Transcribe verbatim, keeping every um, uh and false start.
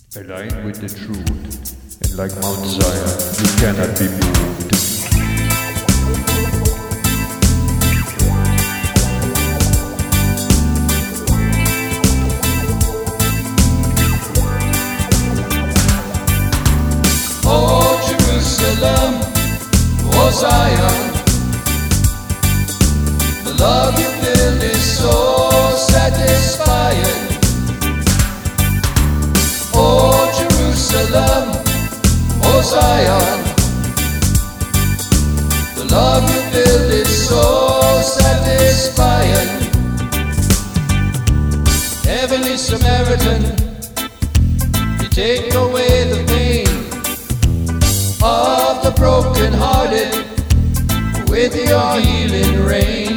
Aligned with the truth, and like Mount Zion, you cannot be moved. Oh Jerusalem, oh Zion, the love you build is so satisfying. Oh Jerusalem, oh Zion, the love you build is so satisfying. Heavenly Samaritan, you take away the pain of the broken-hearted with your healing rain.